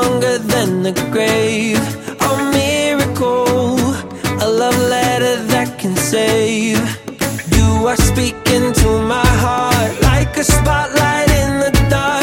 stronger than the grave. A miracle, a love letter that can save. You are speaking to my heart like a spotlight in the dark.